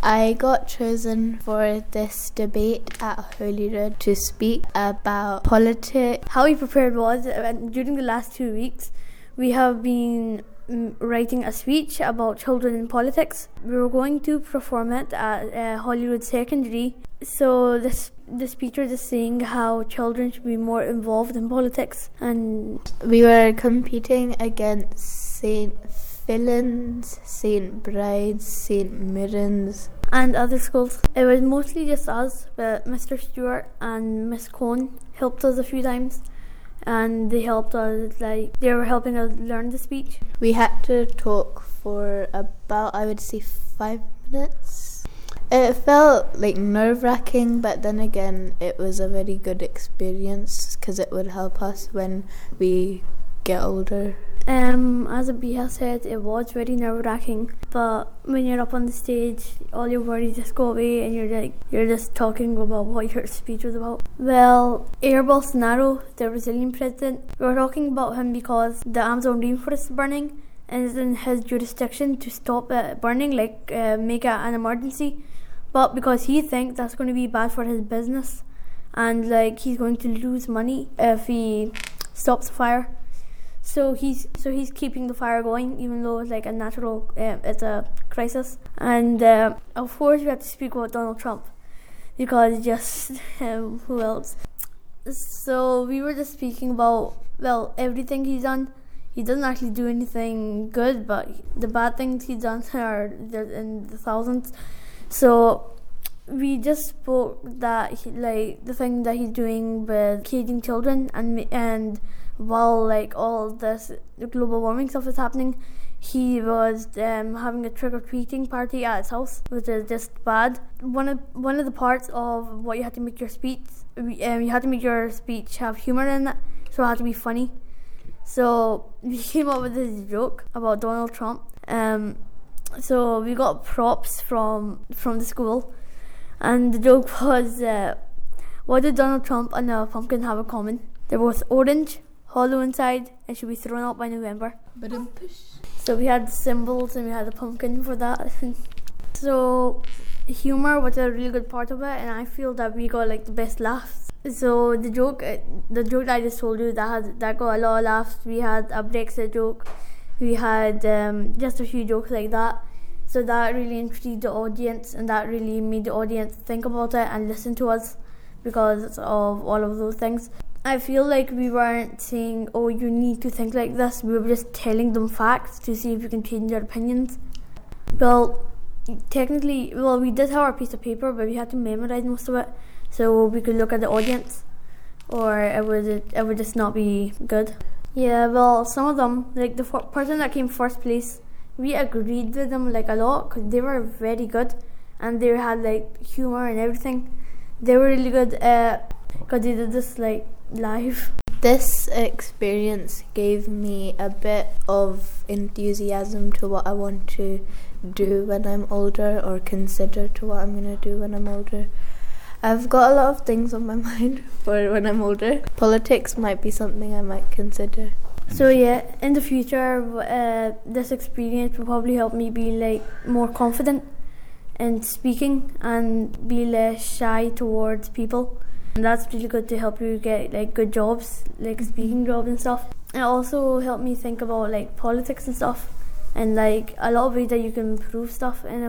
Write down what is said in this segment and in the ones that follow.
I got chosen for this debate at Holyrood to speak about politics. How we prepared was during the last 2 weeks, we have been writing a speech about children in politics. We were going to perform it at Holyrood Secondary. So the speech was just saying how children should be more involved in politics. And we were competing against St. Fillan's, St. Bride's, St. Mirren's and other schools. It was mostly just us, but Mr. Stewart and Miss Cohn helped us a few times, and they helped us, they were helping us learn the speech. We had to talk for about, I would say, 5 minutes. It felt nerve-wracking, but then again it was a very good experience because it would help us when we get older. As Abia said, it was very nerve-wracking, but when you're up on the stage, all your worries just go away and you're just talking about what your speech was about. Well, Jair Bolsonaro, the Brazilian president, we were talking about him because the Amazon rainforest is burning and it's in his jurisdiction to stop it burning, make it an emergency. But because he thinks that's going to be bad for his business and he's going to lose money if he stops the fire. So he's keeping the fire going, even though it's a natural, it's a crisis. And of course we have to speak about Donald Trump, because just who else? So we were just speaking about everything he's done. He doesn't actually do anything good, but the bad things he's done are in the thousands. So we just spoke that the thing that he's doing with caging children and while all this global warming stuff is happening, he was having a trick-or-treating party at his house, which is just bad. One of the parts of what you had to make your speech, you had to make your speech have humour in it, so it had to be funny. So we came up with this joke about Donald Trump. So we got props from the school, and the joke was, what did Donald Trump and a pumpkin have in common? They're both orange, hollow inside, and should be thrown out by November. So we had symbols and we had a pumpkin for that. So humour was a really good part of it, and I feel that we got the best laughs. So the joke that I just told you, that got a lot of laughs. We had a Brexit joke, we had just a few jokes like that. So that really intrigued the audience, and that really made the audience think about it and listen to us because of all of those things. I feel we weren't saying, oh, you need to think like this. We were just telling them facts to see if you can change their opinions. Well, technically, we did have our piece of paper, but we had to memorize most of it so we could look at the audience, or it would just not be good. Yeah, well, some of them, the person that came first place, we agreed with them a lot because they were very good and they had humour and everything. They were really good because they did this live. This experience gave me a bit of enthusiasm to what I want to do when I'm older, or consider to what I'm going to do when I'm older. I've got a lot of things on my mind for when I'm older. Politics might be something I might consider. So yeah, in the future, this experience will probably help me be more confident in speaking and be less shy towards people. And that's really good to help you get good jobs, speaking jobs and stuff. It also helped me think about politics and stuff, and a lot of ways that you can improve stuff. And it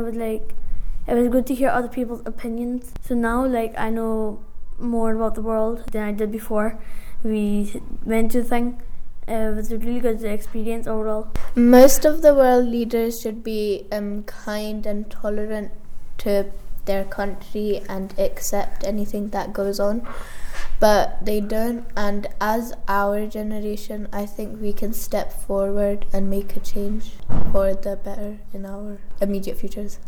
was good to hear other people's opinions. So now I know more about the world than I did before we went to the thing. It was a really good experience overall. Most of the world leaders should be kind and tolerant to their country and accept anything that goes on, but they don't. And as our generation, I think we can step forward and make a change for the better in our immediate futures.